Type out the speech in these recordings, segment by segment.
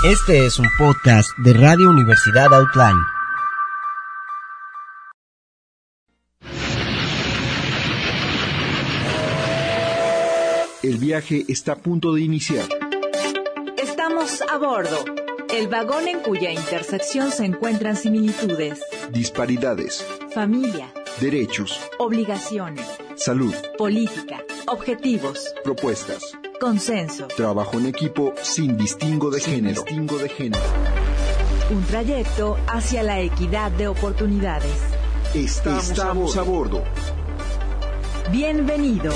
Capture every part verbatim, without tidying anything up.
Este es un podcast de Radio Universidad Outline. El viaje está a punto de iniciar. Estamos a bordo. El vagón en cuya intersección se encuentran similitudes, disparidades, familia, derechos, obligaciones, salud, política, objetivos, propuestas, consenso, trabajo en equipo sin distingo de sin género. Distingo de género. Un trayecto hacia la equidad de oportunidades. Estamos, Estamos a bordo. A bordo. Bienvenido.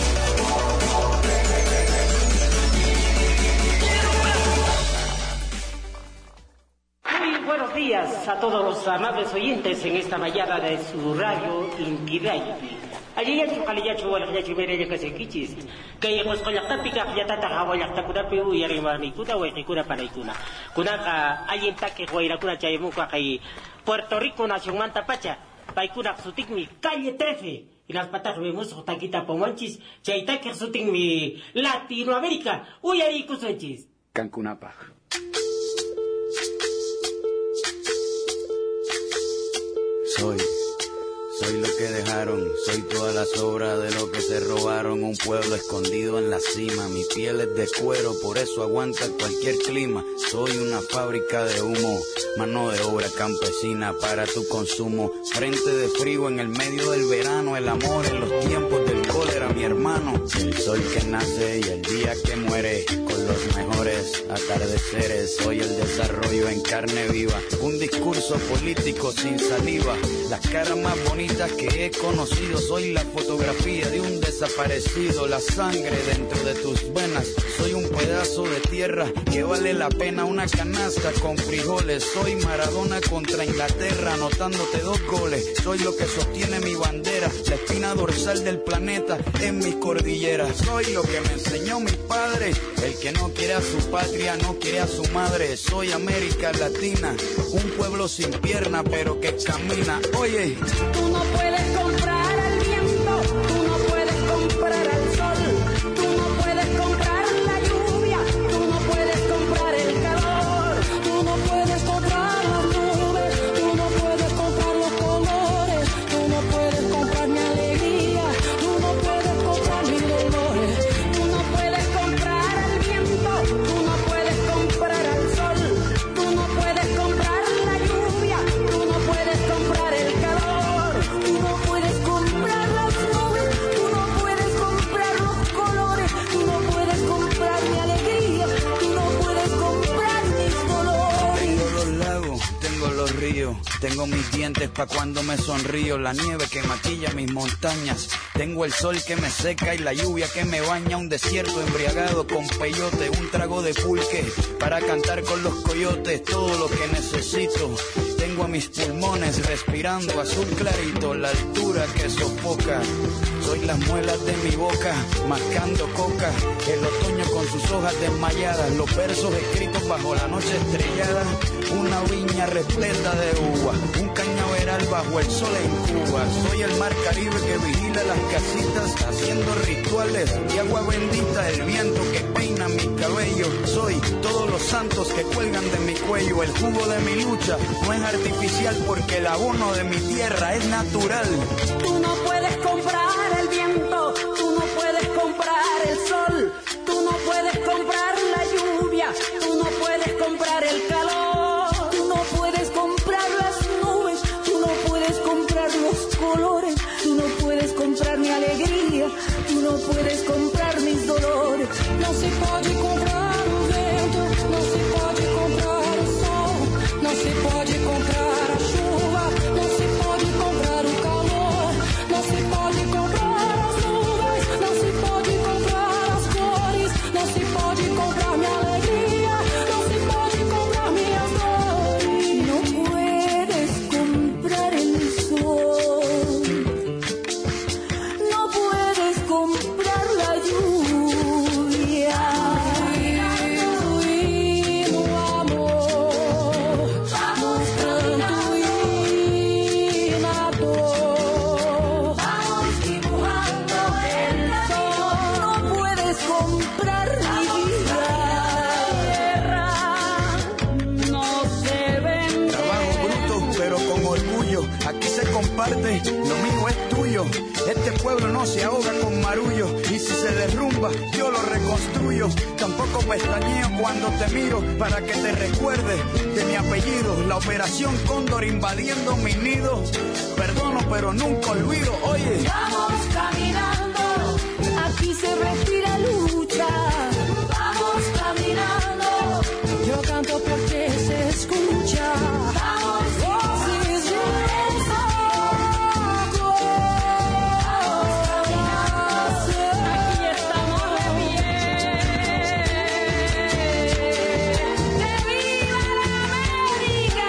Buenos días a todos los amables oyentes en esta mañana de su radio Inkidaiti. Allí ya chukali ya chuwal ya chumere ya kasekichis. Kaya kos kolak tapika ya tata hawalak takuna piu yari mani kuda we kikuna para ikuna. Kuna ka ayin take huayra kuna chayamu ka kay Puerto Rico nación manta pacha. Paikuna sutik mi calle trece. Y las patas vemos taquita pomonchis. Chaita que sutik mi Latinoamérica. Uyari kusunchis. Cancunapa. Soy, soy lo que dejaron, soy toda la sobra de lo que se robaron. Un pueblo escondido en la cima, mi piel es de cuero, por eso aguanta cualquier clima. Soy una fábrica de humo, mano de obra campesina para tu consumo. Frente de frío en el medio del verano, el amor en los tiempos del cólera, mi hermano. El sol que nace y el día que muere, con los mejores atardeceres. Soy el desarrollo en carne viva, un discurso político sin saliva. Las caras más bonitas que he conocido, soy la fotografía de un desaparecido. La sangre dentro de tus venas, soy un pedazo de tierra que vale la pena una canasta con frijoles. Soy Maradona contra Inglaterra, anotándote dos goles. Soy lo que sostiene mi bandera, la espina dorsal del planeta en mis cordilleras. Soy lo que me enseñó mi padre, el que no quiere a su patria, no quiere a su madre. Soy América Latina, un pueblo sin pierna pero que camina. Oye, tú no puedes comprar al viento, tú no puedes comprar al sol, tú no puedes comprar la lluvia, tú no puedes comprar el calor, tú no puedes comprar las nubes, tú no puedes comprar los colores, tú no puedes comprar mi alegría, tú no puedes comprar mis dolores, tú no puedes comprar al viento, tú no puedes comprar al sol, tú no puedes comprar la lluvia, tú no puedes comprar el calor, tú no puedes comprar las nubes, tú no puedes comprar los colores, tú no puedes comprar mi alegría, tú no puedes comprar mis dolores. tengo los lagos, tengo los ríos, tengo mis dientes pa' cuando me sonrío, la nieve que maquilla mis montañas, tengo el sol que me seca y la lluvia que me baña, un desierto embriagado con peyote, un trago de pulque para cantar con los coyotes, todo lo que necesito. Tengo a mis pulmones respirando azul clarito, la altura que sofoca. Soy las muelas de mi boca, mascando coca. El otoño con sus hojas desmayadas, los versos escritos bajo la noche estrellada. Una viña repleta de uva, un cañaveral bajo el sol en Cuba. Soy el mar Caribe que vigila las casitas, haciendo rituales de agua bendita. El viento que peina mi cabello. Soy todos los santos que cuelgan de mi cuello. El jugo de mi lucha no es artificial porque el abono de mi tierra es natural. Tú no puedes comprar el viento, tú no puedes comprar el sol, tú no puedes comprar la lluvia, tú no puedes comprar el calor, tú no puedes comprar las nubes, tú no puedes comprar los colores, tú no puedes comprar mi alegría, tú no puedes comprar mis dolores. No se puede comprar el viento, no se puede comprar el sol, no se puede comprar la chuva, no se puede comprar el calor, no se puede comprar las nubes, no se puede comprar las flores, no se puede comprar mi alegría, no se puede comprar mis parte, lo mío es tuyo. Este pueblo no se ahoga con marullo, y si se derrumba, yo lo reconstruyo. Tampoco pestañeo cuando te miro, para que te recuerdes de mi apellido. La operación Cóndor invadiendo mi nido. Perdono, pero nunca olvido, oye. Vamos caminando, aquí se respira lucha. Vamos caminando, yo canto porque se escucha. Vamos, si es eso, aquí estamos de pie. ¡Que viva la América!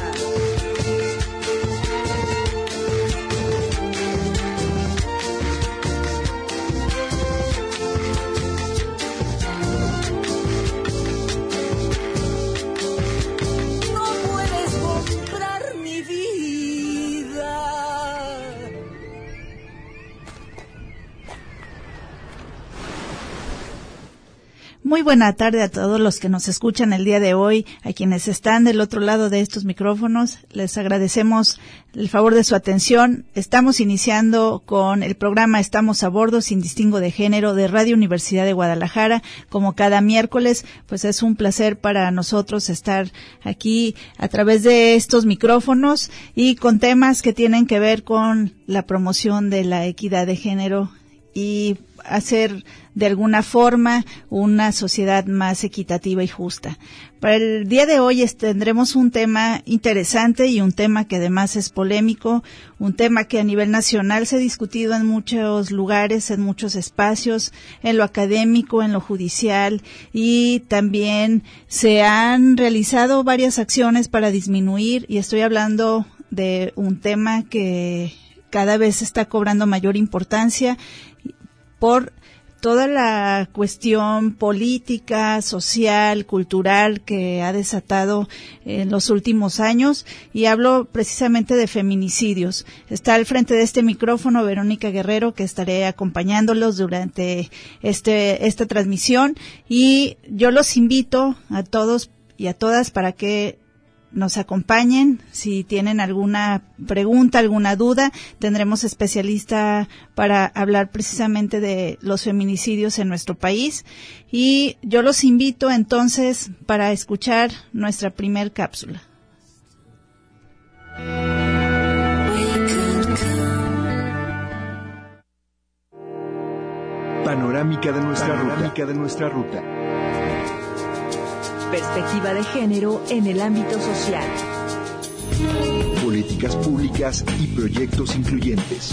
Muy buena tarde a todos los que nos escuchan el día de hoy, a quienes están del otro lado de estos micrófonos. Les agradecemos el favor de su atención. Estamos iniciando con el programa Estamos a Bordo, sin distingo de género, de Radio Universidad de Guadalajara. Como cada miércoles, pues es un placer para nosotros estar aquí a través de estos micrófonos y con temas que tienen que ver con la promoción de la equidad de género y hacer de alguna forma una sociedad más equitativa y justa. Para el día de hoy tendremos un tema interesante y un tema que además es polémico, un tema que a nivel nacional se ha discutido en muchos lugares, en muchos espacios, en lo académico, en lo judicial, y también se han realizado varias acciones para disminuir, y estoy hablando de un tema que cada vez está cobrando mayor importancia por toda la cuestión política, social, cultural que ha desatado en los últimos años, y hablo precisamente de feminicidios. Está al frente de este micrófono Verónica Guerrero, que estaré acompañándolos durante este esta transmisión, y yo los invito a todos y a todas para que nos acompañen. Si tienen alguna pregunta, alguna duda, tendremos especialista para hablar precisamente de los feminicidios en nuestro país, y yo los invito entonces para escuchar nuestra primer cápsula. Panorámica de nuestra Panorámica ruta. de nuestra ruta. Perspectiva de género en el ámbito social. Políticas públicas y proyectos incluyentes.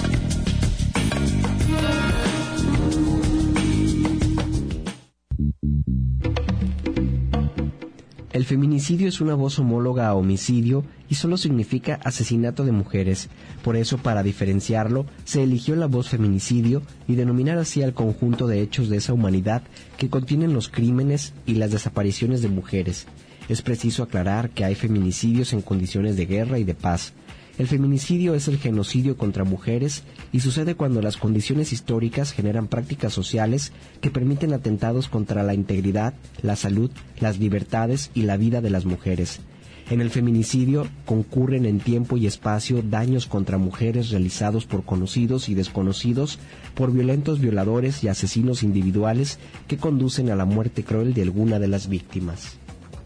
El feminicidio es una voz homóloga a homicidio y solo significa asesinato de mujeres. Por eso, para diferenciarlo, se eligió la voz feminicidio y denominar así al conjunto de hechos de esa humanidad que contienen los crímenes y las desapariciones de mujeres. Es preciso aclarar que hay feminicidios en condiciones de guerra y de paz. El feminicidio es el genocidio contra mujeres y sucede cuando las condiciones históricas generan prácticas sociales que permiten atentados contra la integridad, la salud, las libertades y la vida de las mujeres. En el feminicidio concurren en tiempo y espacio daños contra mujeres realizados por conocidos y desconocidos, por violentos violadores y asesinos individuales que conducen a la muerte cruel de alguna de las víctimas.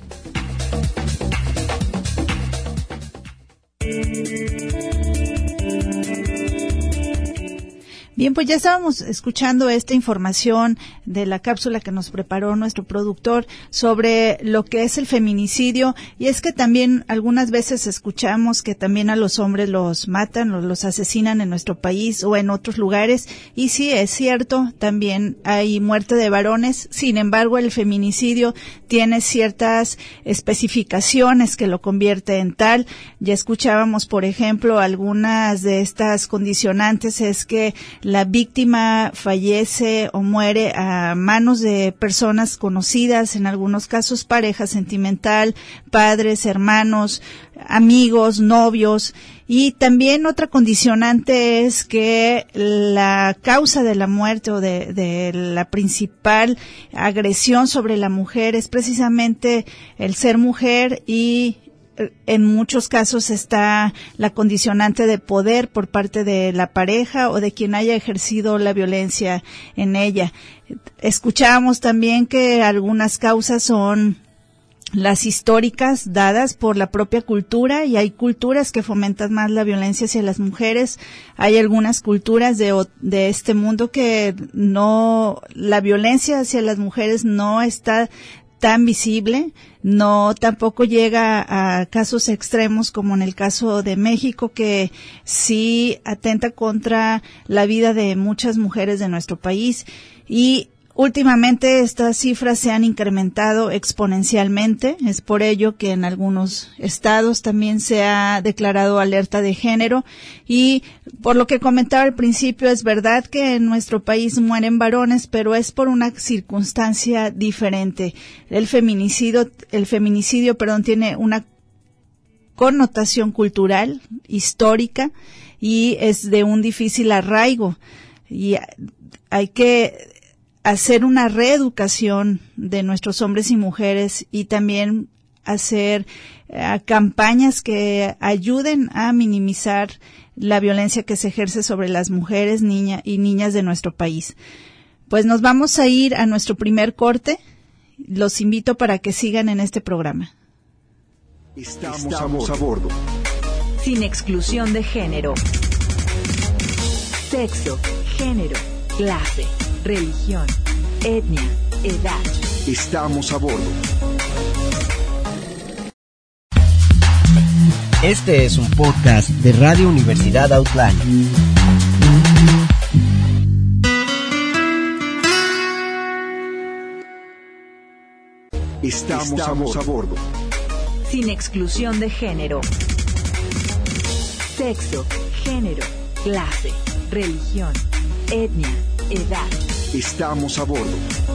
Bien, pues ya estábamos escuchando esta información de la cápsula que nos preparó nuestro productor sobre lo que es el feminicidio, y es que también algunas veces escuchamos que también a los hombres los matan o los asesinan en nuestro país o en otros lugares, y sí, es cierto, también hay muerte de varones. Sin embargo, el feminicidio tiene ciertas especificaciones que lo convierte en tal. Ya escuchábamos, por ejemplo, algunas de estas condicionantes es que la víctima fallece o muere a manos de personas conocidas, en algunos casos pareja sentimental, padres, hermanos, amigos, novios. Y también otra condicionante es que la causa de la muerte o de, de la principal agresión sobre la mujer es precisamente el ser mujer y en muchos casos está la condicionante de poder por parte de la pareja o de quien haya ejercido la violencia en ella. Escuchábamos también que algunas causas son las históricas dadas por la propia cultura, y hay culturas que fomentan más la violencia hacia las mujeres. Hay algunas culturas de, de este mundo que no, la violencia hacia las mujeres no está tan visible, no tampoco llega a casos extremos como en el caso de México, que sí atenta contra la vida de muchas mujeres de nuestro país. Y últimamente estas cifras se han incrementado exponencialmente. Es por ello que en algunos estados también se ha declarado alerta de género. Y por lo que comentaba al principio, es verdad que en nuestro país mueren varones, pero es por una circunstancia diferente. El feminicidio, el feminicidio, perdón, tiene una connotación cultural, histórica, y es de un difícil arraigo. Y hay que hacer una reeducación de nuestros hombres y mujeres, y también hacer uh, campañas que ayuden a minimizar la violencia que se ejerce sobre las mujeres, niñas y niñas de nuestro país. Pues nos vamos a ir a nuestro primer corte. Los invito para que sigan en este programa. Estamos, Estamos a bordo. Sin exclusión de género. Sexo, género, clase, religión, etnia, edad. Estamos a bordo. Este es un podcast de Radio Universidad Outland. Estamos, Estamos a bordo. Sin exclusión de género. Sexo, género, clase, religión, etnia, edad. Estamos a bordo.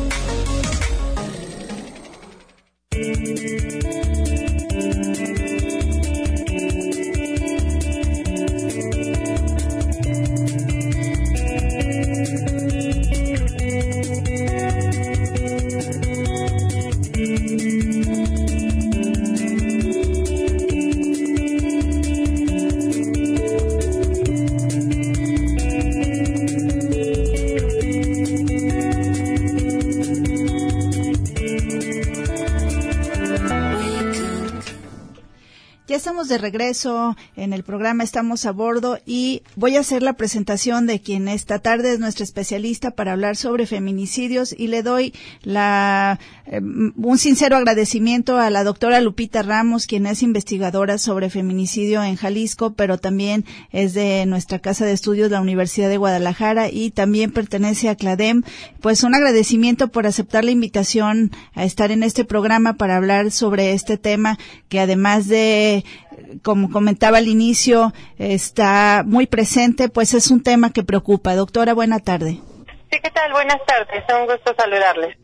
Ya estamos de regreso en el programa Estamos a Bordo, y voy a hacer la presentación de quien esta tarde es nuestra especialista para hablar sobre feminicidios, y le doy la eh, un sincero agradecimiento a la doctora Lupita Ramos, quien es investigadora sobre feminicidio en Jalisco, pero también es de nuestra casa de estudios, la Universidad de Guadalajara, y también pertenece a CLADEM. Pues un agradecimiento por aceptar la invitación a estar en este programa para hablar sobre este tema que, además de, como comentaba al inicio, está muy presente, pues es un tema que preocupa. Doctora, buena tarde. Sí, ¿qué tal? Buenas tardes, es un gusto saludarles.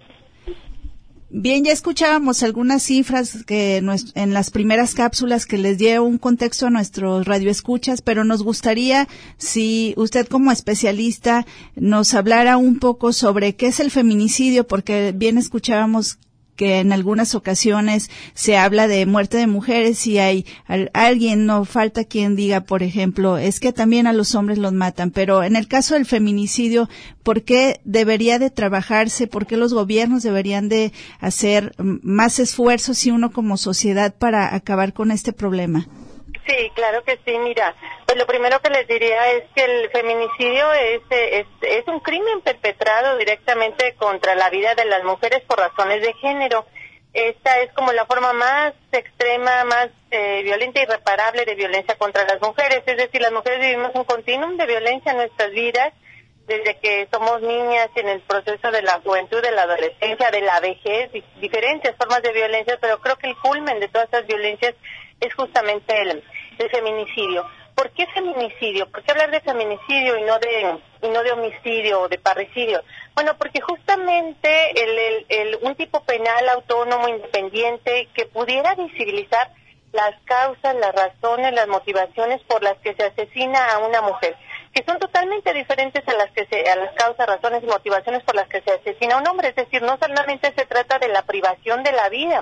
Bien, ya escuchábamos algunas cifras que en las primeras cápsulas que les dio un contexto a nuestros radioescuchas, pero nos gustaría, si usted como especialista nos hablara un poco sobre qué es el feminicidio, porque bien escuchábamos que en algunas ocasiones se habla de muerte de mujeres y hay alguien, no falta quien diga, por ejemplo, es que también a los hombres los matan, pero en el caso del feminicidio, ¿por qué debería de trabajarse? ¿Por qué los gobiernos deberían de hacer más esfuerzos y uno como sociedad para acabar con este problema? Sí, claro que sí. Mira, pues lo primero que les diría es que el feminicidio es, es, es un crimen perpetrado directamente contra la vida de las mujeres por razones de género. Esta es como la forma más extrema, más eh, violenta e irreparable de violencia contra las mujeres. Es decir, las mujeres vivimos un continuum de violencia en nuestras vidas, desde que somos niñas, en el proceso de la juventud, de la adolescencia, de la vejez, diferentes formas de violencia, pero creo que el culmen de todas esas violencias es justamente el, el feminicidio. ¿Por qué feminicidio? ¿Por qué hablar de feminicidio y no de y no de homicidio o de parricidio? Bueno, porque justamente el, el, el, un tipo penal autónomo, independiente, que pudiera visibilizar las causas, las razones, las motivaciones por las que se asesina a una mujer, que son totalmente diferentes a las que se, a las causas, razones y motivaciones por las que se asesina a un hombre. Es decir, no solamente se trata de la privación de la vida,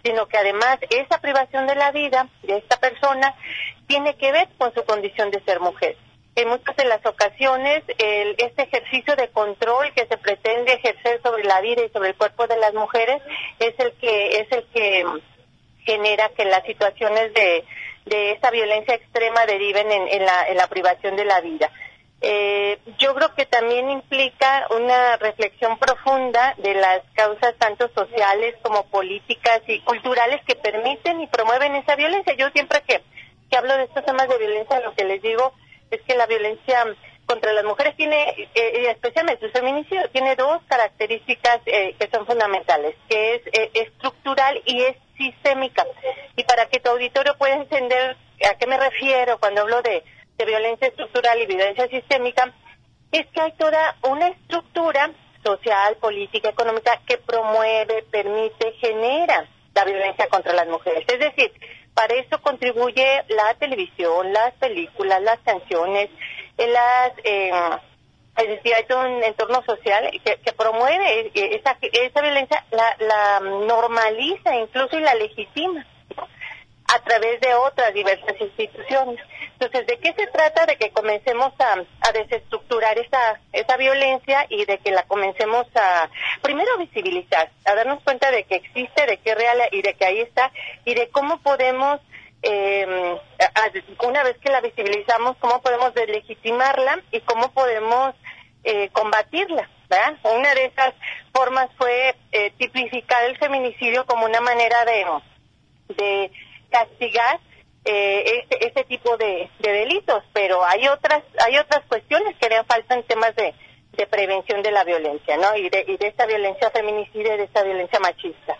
sino que además esa privación de la vida de esta persona tiene que ver con su condición de ser mujer. En muchas de las ocasiones, el, este ejercicio de control que se pretende ejercer sobre la vida y sobre el cuerpo de las mujeres es el que es el que genera que las situaciones de, de esta violencia extrema deriven en, en, la, en la privación de la vida. Eh, yo creo que también implica una reflexión profunda de las causas tanto sociales como políticas y culturales que permiten y promueven esa violencia. Yo siempre que, que hablo de estos temas de violencia, lo que les digo es que la violencia contra las mujeres tiene, eh, especialmente el feminicidio, tiene dos características eh, que son fundamentales, que es eh, estructural y es sistémica. Y para que tu auditorio pueda entender a qué me refiero cuando hablo de, de violencia estructural y violencia sistémica, es que hay toda una estructura social, política, económica que promueve, permite, genera la violencia contra las mujeres. Es decir, para eso contribuye la televisión, las películas, las canciones, las, eh, es decir, hay todo un entorno social que, que promueve esa, esa violencia, la, la normaliza incluso y la legitima, ¿no?, a través de otras diversas instituciones. Entonces, ¿de qué se trata? De que comencemos a, a desestructurar esa, esa violencia y de que la comencemos a, primero, visibilizar, a darnos cuenta de que existe, de que es real y de que ahí está, y de cómo podemos, eh, a, una vez que la visibilizamos, cómo podemos deslegitimarla y cómo podemos eh, combatirla, ¿verdad? Una de esas formas fue eh, tipificar el feminicidio como una manera de, de castigar eh, este, este tipo de, de delitos, pero hay otras hay otras cuestiones que harían falta en temas de, de prevención de la violencia, ¿no? Y de, y de esta violencia feminicida y de esta violencia machista.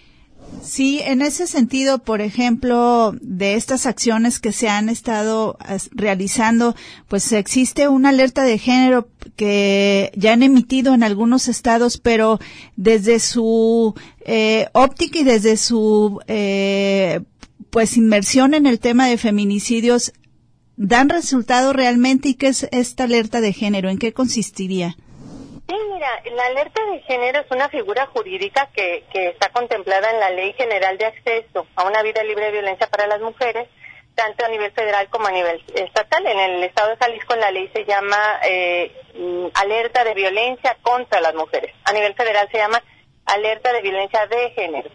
Sí, en ese sentido, por ejemplo, de estas acciones que se han estado realizando, pues existe una alerta de género que ya han emitido en algunos estados, pero desde su eh, óptica y desde su eh, pues inmersión en el tema de feminicidios, ¿dan resultado realmente? ¿Y qué es esta alerta de género? ¿En qué consistiría? Sí, mira, la alerta de género es una figura jurídica que, que está contemplada en la Ley General de Acceso a una Vida Libre de Violencia para las Mujeres, tanto a nivel federal como a nivel estatal. En el estado de Jalisco la ley se llama eh, Alerta de Violencia contra las Mujeres. A nivel federal se llama Alerta de Violencia de Género.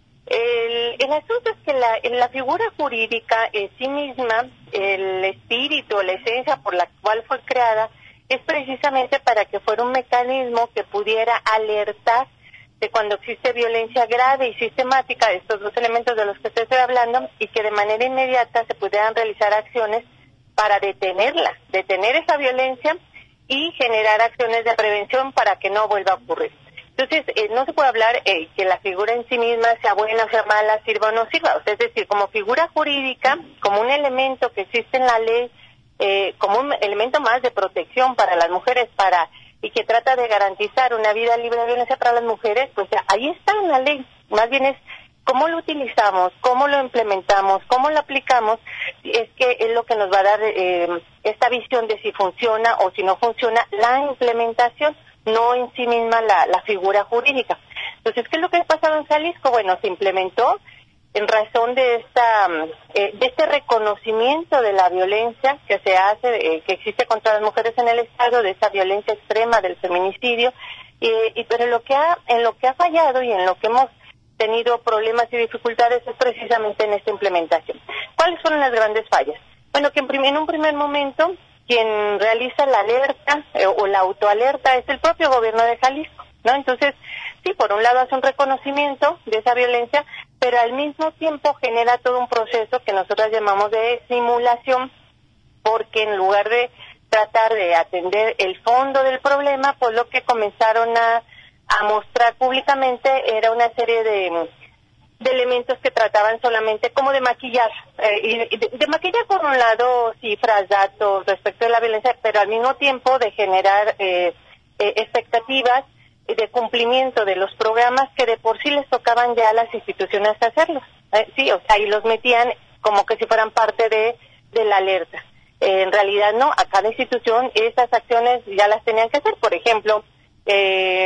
El, el asunto es que la, la figura jurídica en sí misma, el espíritu, la esencia por la cual fue creada, es precisamente para que fuera un mecanismo que pudiera alertar de cuando existe violencia grave y sistemática, estos dos elementos de los que te estoy hablando, y que de manera inmediata se pudieran realizar acciones para detenerla, detener esa violencia y generar acciones de prevención para que no vuelva a ocurrir. Entonces, eh, no se puede hablar eh, que la figura en sí misma sea buena o sea mala, sirva o no sirva. O sea, es decir, como figura jurídica, como un elemento que existe en la ley, eh, como un elemento más de protección para las mujeres para y que trata de garantizar una vida libre de violencia para las mujeres, pues ahí está en la ley. Más bien es cómo lo utilizamos, cómo lo implementamos, cómo lo aplicamos, es que es lo que nos va a dar eh, esta visión de si funciona o si no funciona la implementación, no en sí misma la, la figura jurídica. Entonces, ¿qué es lo que ha pasado en Jalisco? Bueno, se implementó en razón de esta eh, de este reconocimiento de la violencia que se hace, eh, que existe contra las mujeres en el estado, de esa violencia extrema del feminicidio, y, y pero en lo que ha en lo que ha fallado y en lo que hemos tenido problemas y dificultades es precisamente en esta implementación. ¿Cuáles son las grandes fallas? Bueno, que en, prim- en un primer momento quien realiza la alerta eh, o la autoalerta es el propio gobierno de Jalisco, ¿no? Entonces, sí, por un lado hace un reconocimiento de esa violencia, pero al mismo tiempo genera todo un proceso que nosotros llamamos de simulación, porque en lugar de tratar de atender el fondo del problema, pues lo que comenzaron a, a mostrar públicamente era una serie de, de elementos que trataban solamente como de maquillar, eh, y de, de maquillar por un lado cifras, datos respecto de la violencia, pero al mismo tiempo de generar eh, eh, expectativas de cumplimiento de los programas que de por sí les tocaban ya a las instituciones hacerlos, eh, sí, o sea, y los metían como que si fueran parte de, de la alerta. Eh, en realidad no, a cada institución esas acciones ya las tenían que hacer. Por ejemplo, eh,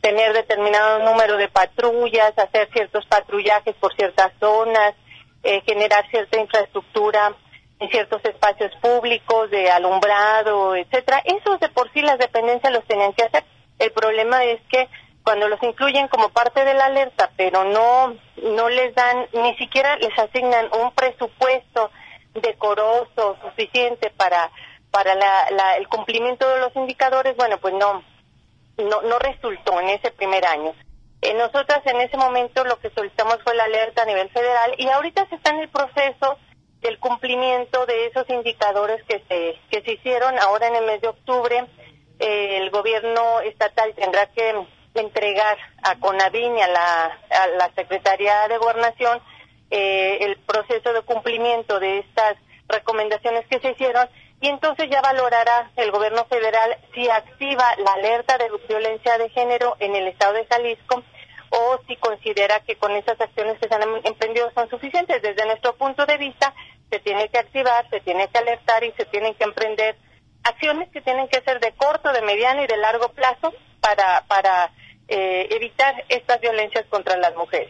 tener determinado número de patrullas, hacer ciertos patrullajes por ciertas zonas, eh, generar cierta infraestructura en ciertos espacios públicos de alumbrado, etcétera. Esos de por sí las dependencias los tenían que hacer. El problema es que cuando los incluyen como parte de la alerta, pero no no les dan, ni siquiera les asignan un presupuesto decoroso suficiente para para la, la, el cumplimiento de los indicadores, bueno, pues no no no resultó en ese primer año. Eh, nosotras en ese momento lo que solicitamos fue la alerta a nivel federal y ahorita se está en el proceso del cumplimiento de esos indicadores que se que se hicieron ahora en el mes de octubre. Eh, el gobierno estatal tendrá que entregar a CONAVIN y a la, a la Secretaría de Gobernación eh, el proceso de cumplimiento de estas recomendaciones que se hicieron y entonces ya valorará el gobierno federal si activa la alerta de violencia de género en el estado de Jalisco o si considera que con esas acciones que se han emprendido son suficientes. Desde nuestro punto de vista se tiene que activar, se tiene que alertar y se tienen que emprender acciones que tienen que ser de corto, de mediano y de largo plazo para para eh, evitar estas violencias contra las mujeres.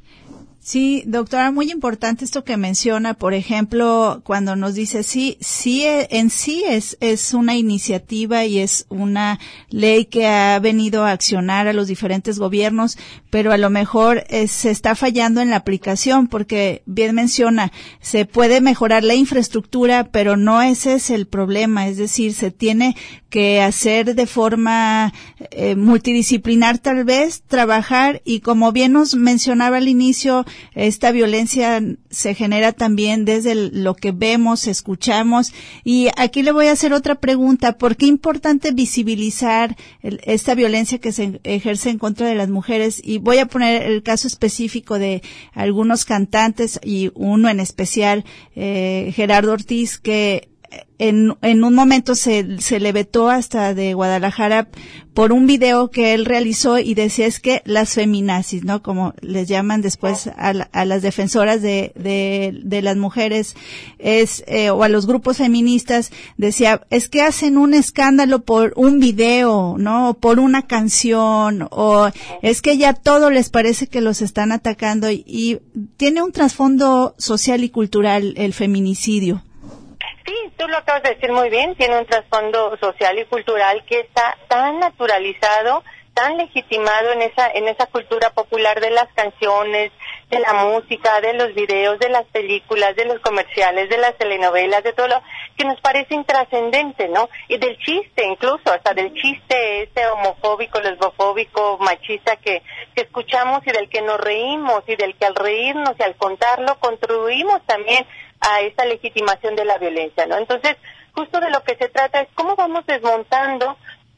Sí, doctora, muy importante esto que menciona, por ejemplo, cuando nos dice sí, sí, en sí es es una iniciativa y es una ley que ha venido a accionar a los diferentes gobiernos, pero a lo mejor eh, se está fallando en la aplicación porque bien menciona, se puede mejorar la infraestructura, pero no ese es el problema, es decir, se tiene que hacer de forma eh, multidisciplinar tal vez, trabajar y como bien nos mencionaba al inicio, esta violencia se genera también desde lo que vemos, escuchamos y aquí le voy a hacer otra pregunta, ¿por qué es importante visibilizar el, esta violencia que se ejerce en contra de las mujeres? Y voy a poner el caso específico de algunos cantantes y uno en especial, eh, Gerardo Ortiz, que En, en un momento se, se le vetó hasta de Guadalajara por un video que él realizó y decía es que las feminazis, ¿no? Como les llaman después a, la, a las defensoras de, de, de las mujeres, es, eh, o a los grupos feministas, decía, es que hacen un escándalo por un video, ¿no? O por una canción, o es que ya todo les parece que los están atacando y, y tiene un trasfondo social y cultural el feminicidio. Sí, tú lo acabas de decir muy bien, tiene un trasfondo social y cultural que está tan naturalizado, tan legitimado en esa en esa cultura popular de las canciones, de la música, de los videos, de las películas, de los comerciales, de las telenovelas, de todo lo que nos parece intrascendente, ¿no? Y del chiste incluso, hasta del chiste ese homofóbico, lesbofóbico, machista que, que escuchamos y del que nos reímos y del que al reírnos y al contarlo contribuimos también a esta legitimación de la violencia, ¿no? Entonces, justo de lo que se trata es cómo vamos desmontando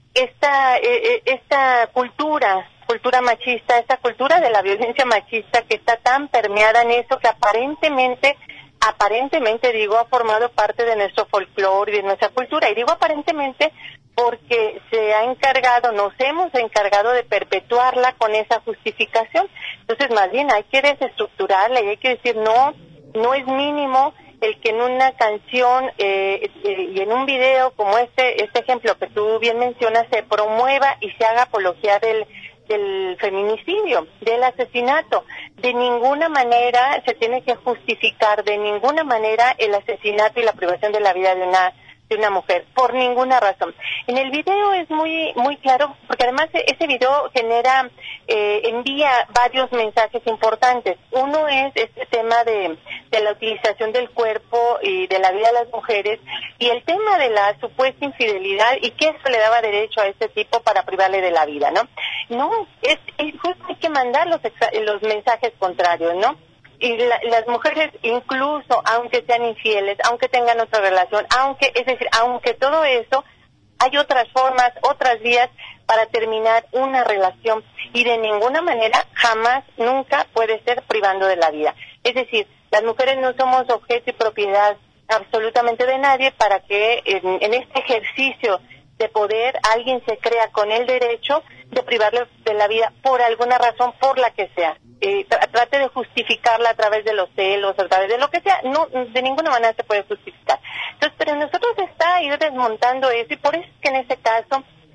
esta eh, esta cultura, cultura machista, esta cultura de la violencia machista que está tan permeada en eso que aparentemente, aparentemente digo, ha formado parte de nuestro folclore y de nuestra cultura. Y digo aparentemente porque se ha encargado, nos hemos encargado de perpetuarla con esa justificación. Entonces, más bien hay que desestructurarla y hay que decir no, no es mínimo el que en una canción eh, eh, y en un video como este este ejemplo que tú bien mencionas se promueva y se haga apología del del feminicidio, del asesinato. De ninguna manera se tiene que justificar, de ninguna manera el asesinato y la privación de la vida de una de una mujer, por ninguna razón. En el video es muy muy claro, porque además ese video genera, eh, envía varios mensajes importantes. Uno es este tema de, de la utilización del cuerpo y de la vida de las mujeres, y el tema de la supuesta infidelidad, y que eso le daba derecho a este tipo para privarle de la vida, ¿no? No, es, es justo hay que mandar los, los mensajes contrarios, ¿no? Y la, las mujeres, incluso aunque sean infieles, aunque tengan otra relación, aunque, es decir, aunque todo eso, hay otras formas, otras vías para terminar una relación y de ninguna manera, jamás, nunca puede ser privando de la vida. Es decir, las mujeres no somos objeto y propiedad absolutamente de nadie para que en, en este ejercicio de poder alguien se crea con el derecho de privarle de la vida por alguna razón, por la que sea. Eh, tra- trate de justificarla a través de los celos, a través de lo que sea, no, de ninguna manera se puede justificar. Entonces, pero nosotros está ir desmontando eso, y por eso es que en ese caso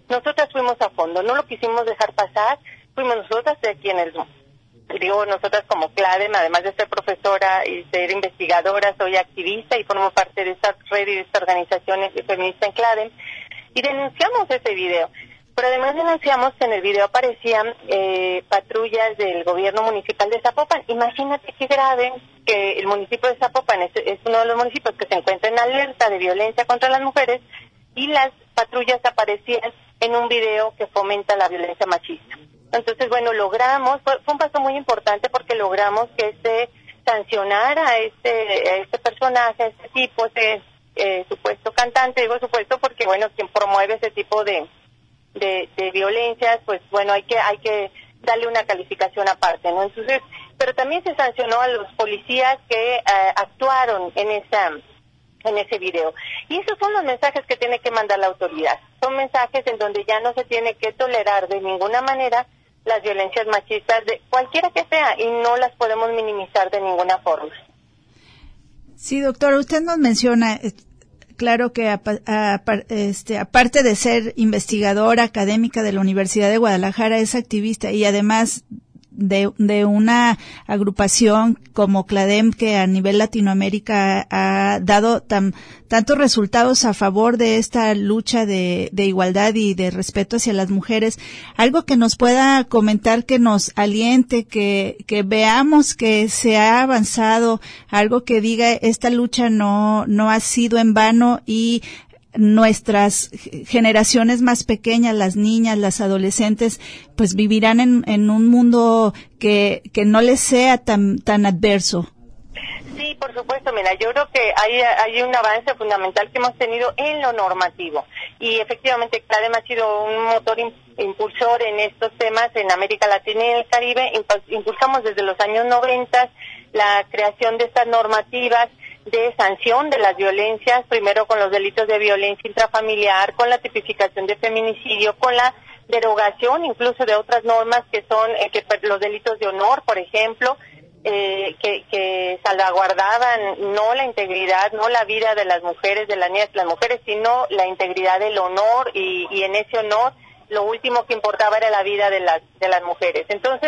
nosotras fuimos a fondo, no lo quisimos dejar pasar, fuimos nosotras de quienes, digo nosotras como CLADEM, además de ser profesora y ser investigadora, soy activista y formo parte de esta red y de esta organización feminista en CLADEM, y denunciamos ese video. Pero además denunciamos que en el video aparecían eh, patrullas del gobierno municipal de Zapopan. Imagínate qué grave que el municipio de Zapopan es, es uno de los municipios que se encuentra en alerta de violencia contra las mujeres, y las patrullas aparecían en un video que fomenta la violencia machista. Entonces, bueno, logramos, fue, fue un paso muy importante porque logramos que se sancionara a este, a este personaje, a este tipo, ese eh, supuesto cantante, digo supuesto porque, bueno, quien promueve ese tipo de De, de violencias, pues bueno, hay que hay que darle una calificación aparte, ¿no? Entonces, pero también se sancionó a los policías que eh, actuaron en esa en ese video. Y esos son los mensajes que tiene que mandar la autoridad. Son mensajes en donde ya no se tiene que tolerar de ninguna manera las violencias machistas de cualquiera que sea, y no las podemos minimizar de ninguna forma. Sí, doctora, usted nos menciona, claro que a, a, este, aparte de ser investigadora académica de la Universidad de Guadalajara, es activista y además de, de una agrupación como CLADEM, que a nivel Latinoamérica ha dado tan, tantos resultados a favor de esta lucha de, de igualdad y de respeto hacia las mujeres. Algo que nos pueda comentar, que nos aliente, que, que veamos que se ha avanzado, algo que diga esta lucha no, no ha sido en vano, y nuestras generaciones más pequeñas, las niñas, las adolescentes, pues vivirán en, en un mundo que, que no les sea tan, tan adverso. Sí, por supuesto, mira, yo creo que hay, hay un avance fundamental que hemos tenido en lo normativo, y efectivamente CLADEM ha sido un motor impulsor en estos temas en América Latina y en el Caribe. Impulsamos desde los años noventa la creación de estas normativas de sanción de las violencias, primero con los delitos de violencia intrafamiliar, con la tipificación de feminicidio, con la derogación incluso de otras normas que son eh, que los delitos de honor, por ejemplo, eh, que, que salvaguardaban no la integridad, no la vida de las mujeres, de las niñas, de las mujeres, sino la integridad del honor, y, y en ese honor lo último que importaba era la vida de las de las mujeres. Entonces,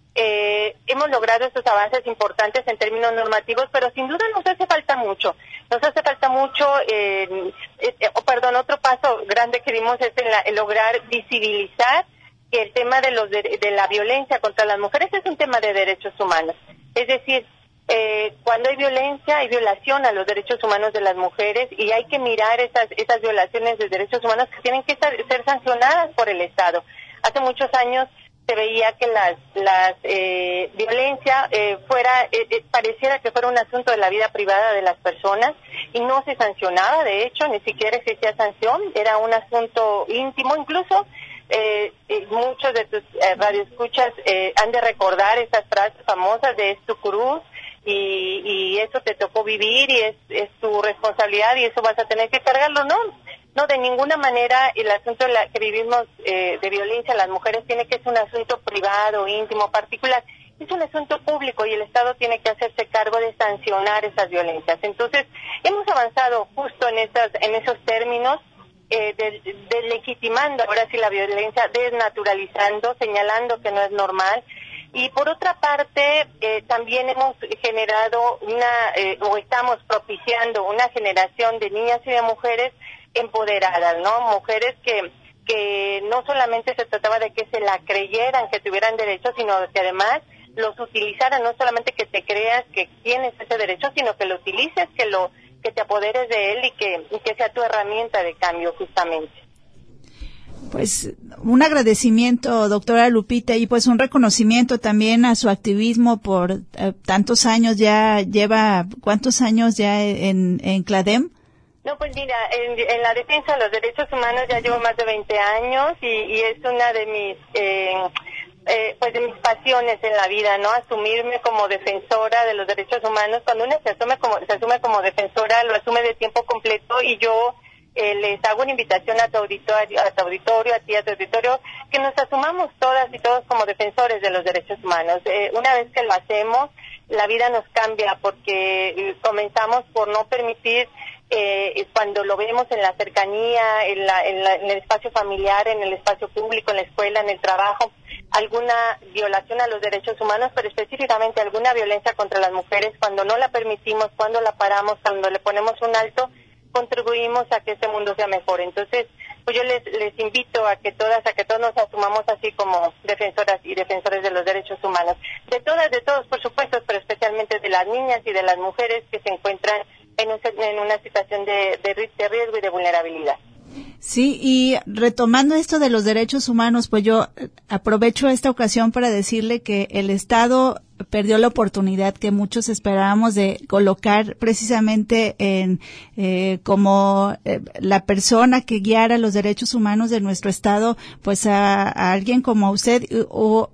Eh, hemos logrado estos avances importantes en términos normativos, pero sin duda nos hace falta mucho. Nos hace falta mucho, eh, eh, oh, perdón, otro paso grande que dimos es en, la, en lograr visibilizar que el tema de, los de, de la violencia contra las mujeres es un tema de derechos humanos. Es decir, eh, cuando hay violencia, hay violación a los derechos humanos de las mujeres, y hay que mirar esas, esas violaciones de derechos humanos que tienen que estar, ser sancionadas por el Estado. Hace muchos años se veía que las, las eh, violencia eh, fuera, eh, eh, pareciera que fuera un asunto de la vida privada de las personas, y no se sancionaba. De hecho, ni siquiera existía sanción, era un asunto íntimo. Incluso eh, eh, muchos de tus eh, radioescuchas eh, han de recordar esas frases famosas de "es tu cruz", y, y eso te tocó vivir, y es, es tu responsabilidad, y eso vas a tener que cargarlo. No, no, de ninguna manera el asunto de la, que vivimos eh, de violencia a las mujeres tiene que ser un asunto privado, íntimo, particular. Es un asunto público, y el Estado tiene que hacerse cargo de sancionar esas violencias. Entonces, hemos avanzado justo en esas, en esos términos, eh, de, de legitimando ahora sí la violencia, desnaturalizando, señalando que no es normal. Y por otra parte, eh, también hemos generado una, eh, o estamos propiciando una generación de niñas y de mujeres empoderadas, ¿no? Mujeres que, que no solamente se trataba de que se la creyeran, que tuvieran derechos, sino que además los utilizaran, no solamente que te creas que tienes ese derecho, sino que lo utilices, que lo, que te apoderes de él, y que, y que sea tu herramienta de cambio, justamente. Pues un agradecimiento, doctora Lupita, y pues un reconocimiento también a su activismo por eh, tantos años. Ya lleva, ¿cuántos años ya en, en CLADEM? No, pues mira, en, en la defensa de los derechos humanos ya llevo más de veinte años, y, y es una de mis eh, eh, pues de mis pasiones en la vida, ¿no? Asumirme como defensora de los derechos humanos. Cuando uno se asume como se asume como defensora, lo asume de tiempo completo, y yo eh, les hago una invitación a tu auditorio, a tu auditorio, a ti, a tu auditorio, que nos asumamos todas y todos como defensores de los derechos humanos. Eh, una vez que lo hacemos, la vida nos cambia, porque comenzamos por no permitir eh, cuando lo vemos en la cercanía, en, la, en, la, en el espacio familiar, en el espacio público, en la escuela, en el trabajo, alguna violación a los derechos humanos, pero específicamente alguna violencia contra las mujeres, cuando no la permitimos, cuando la paramos, cuando le ponemos un alto, contribuimos a que este mundo sea mejor. Entonces, pues yo les, les invito a que todas, a que todos nos asumamos así como defensoras y defensores de los derechos humanos. De todas, de todos, por supuesto, pero especialmente de las niñas y de las mujeres que se encuentran en, un, en una situación de, de, de riesgo y de vulnerabilidad. Sí, y retomando esto de los derechos humanos, pues yo aprovecho esta ocasión para decirle que el Estado perdió la oportunidad que muchos esperábamos de colocar precisamente en eh, como eh, la persona que guiara los derechos humanos de nuestro Estado, pues a, a alguien como usted o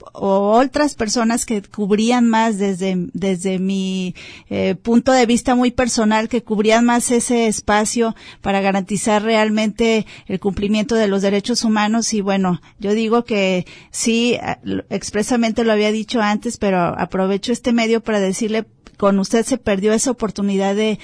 o otras personas que cubrían más desde desde mi eh, punto de vista muy personal, que cubrían más ese espacio para garantizar realmente el cumplimiento de los derechos humanos. Y bueno, yo digo que sí, expresamente lo había dicho antes, pero aprovecho este medio para decirle, con usted se perdió esa oportunidad de,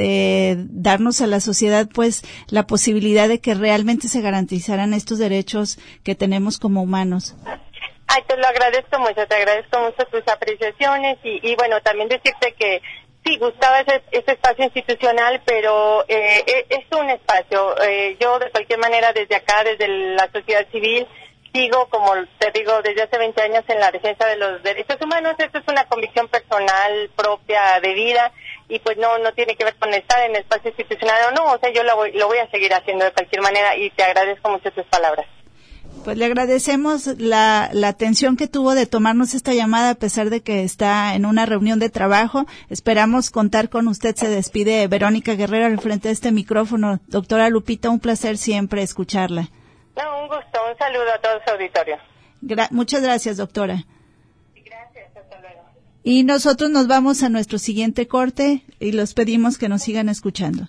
de darnos a la sociedad pues la posibilidad de que realmente se garantizaran estos derechos que tenemos como humanos. Ay, te lo agradezco mucho, te agradezco mucho tus apreciaciones y, y bueno, también decirte que sí, gustaba ese, ese espacio institucional, pero eh, es un espacio. Eh, yo de cualquier manera desde acá, desde la sociedad civil, sigo, como te digo, desde hace veinte años en la defensa de los derechos humanos. Esto es una convicción personal propia de vida y pues no no tiene que ver con estar en el espacio institucional o no. O sea, yo lo voy, lo voy a seguir haciendo de cualquier manera y te agradezco mucho tus palabras. Pues le agradecemos la, la atención que tuvo de tomarnos esta llamada a pesar de que está en una reunión de trabajo. Esperamos contar con usted. Se despide Verónica Guerrero al frente de este micrófono. Doctora Lupita, un placer siempre escucharla. No, un gusto. Un saludo a todo su auditorio. Gra- muchas gracias, doctora. Gracias, hasta luego. Y nosotros nos vamos a nuestro siguiente corte y los pedimos que nos sigan escuchando.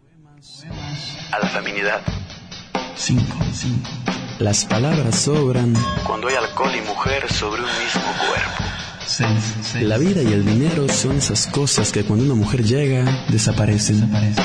A la feminidad. Cinco, cinco. Las palabras sobran cuando hay alcohol y mujer sobre un mismo cuerpo. Seis, seis. La vida y el dinero son esas cosas que cuando una mujer llega, desaparecen. Desaparecen.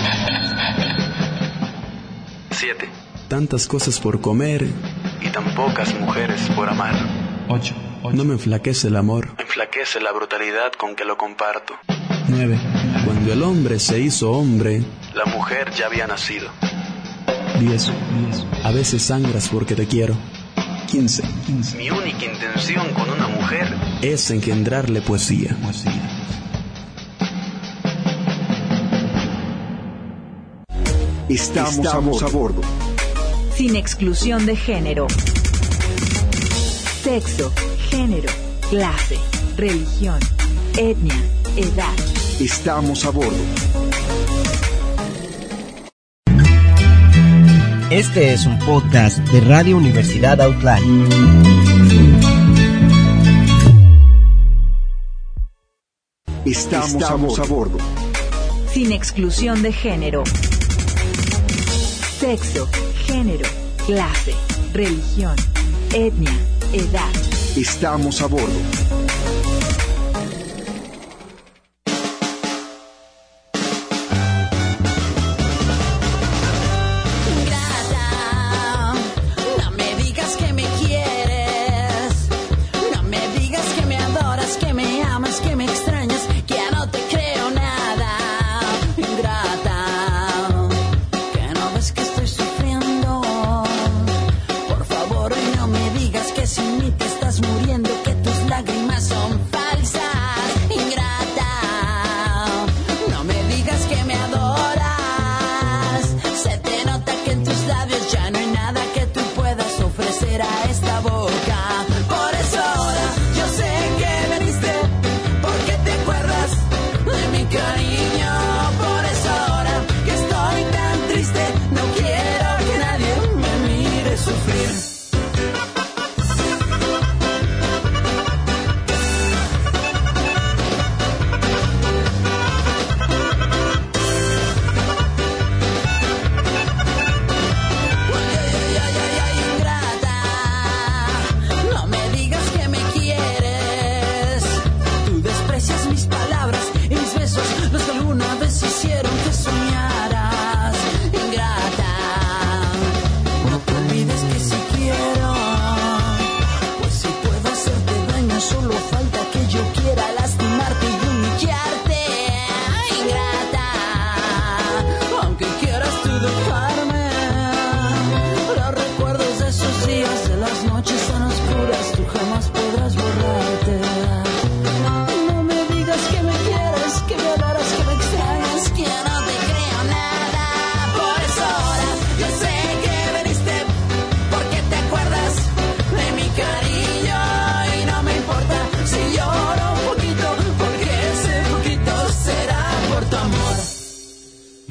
Siete. Tantas cosas por comer y tan pocas mujeres por amar. Ocho, ocho. No me enflaquece el amor, me enflaquece la brutalidad con que lo comparto. Nueve. Cuando el hombre se hizo hombre, la mujer ya había nacido. Diez, diez. A veces sangras porque te quiero. Quince, quince. Mi única intención con una mujer es engendrarle poesía. Poesía. Estamos, Estamos a bordo. Sin exclusión de género. Sexo, género, clase, religión, etnia, edad. Estamos a bordo. Este es un podcast de Radio Universidad Outland. Estamos, Estamos a bordo. Sin exclusión de género. Sexo, género, clase, religión, etnia, edad. Estamos a bordo. Por favor, no me digas que sin mí te estás muriendo, que tus lágrimas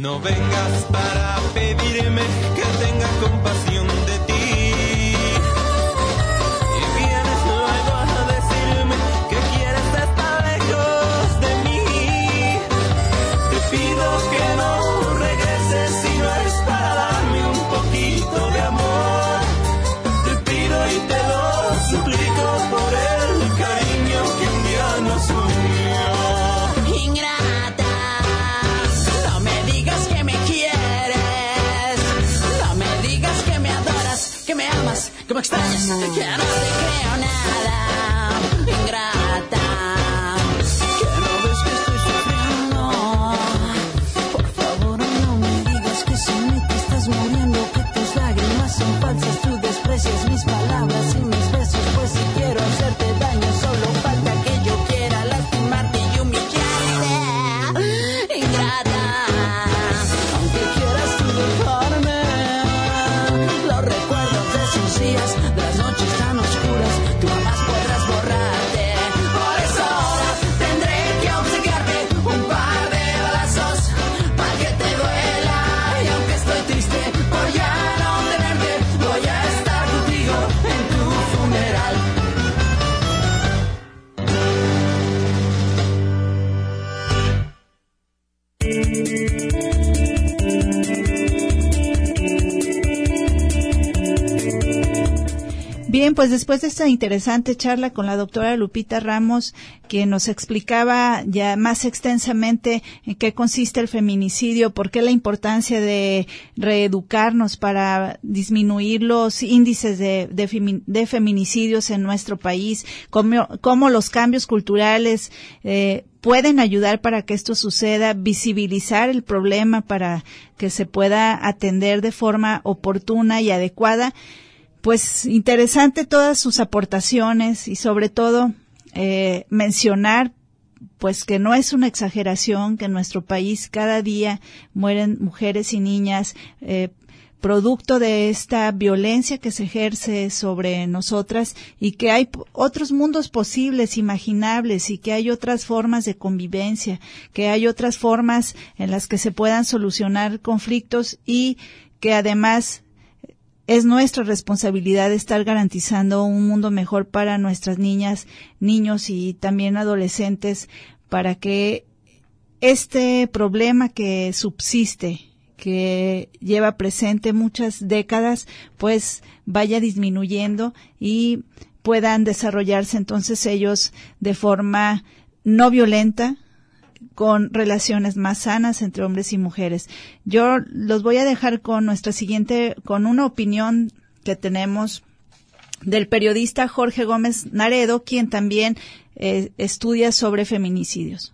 No vengas para pedirme que tenga compasión de ti. Y vienes luego a decirme que quieres estar lejos de mí. Te pido que no regreses si no es para darme un poquito de amor. Te pido y te lo suplico por el cariño que un día nos unió. Ingrata, no me digas que me quieres, no me digas que me adoras, que me amas, que me extrañas, que no te creo nada. Ingrata, que no ves que estoy sufriendo. Por favor, no me digas que sin mí te estás muriendo, que tus lágrimas son falsas, tú desprecias mis palabras y mis besos, pues si quiero hacerte daño, solo falta que yo quiera lastimarte y humillarte. Ingrata, aunque quieras tú dejarme, los recuerdos de esos días, de las noches tan oscuras, tú jamás podrás borrarte. Por eso ahora tendré que obsequiarte un par de balazos para que te duela. Y aunque estoy triste por ya no tenerte, voy a estar contigo en tu funeral. Bien, pues después de esta interesante charla con la doctora Lupita Ramos, que nos explicaba ya más extensamente en qué consiste el feminicidio, por qué la importancia de reeducarnos para disminuir los índices de, de, femi- de feminicidios en nuestro país, cómo, cómo los cambios culturales eh, pueden ayudar para que esto suceda, visibilizar el problema para que se pueda atender de forma oportuna y adecuada. Pues interesante todas sus aportaciones y sobre todo eh, mencionar pues que no es una exageración que en nuestro país cada día mueren mujeres y niñas eh, producto de esta violencia que se ejerce sobre nosotras y que hay otros mundos posibles, imaginables, y que hay otras formas de convivencia, que hay otras formas en las que se puedan solucionar conflictos y que además es nuestra responsabilidad estar garantizando un mundo mejor para nuestras niñas, niños y también adolescentes, para que este problema que subsiste, que lleva presente muchas décadas, pues vaya disminuyendo y puedan desarrollarse entonces ellos de forma no violenta, con relaciones más sanas entre hombres y mujeres. Yo los voy a dejar con nuestra siguiente, con una opinión que tenemos del periodista Jorge Gómez Naredo, quien también eh, estudia sobre feminicidios.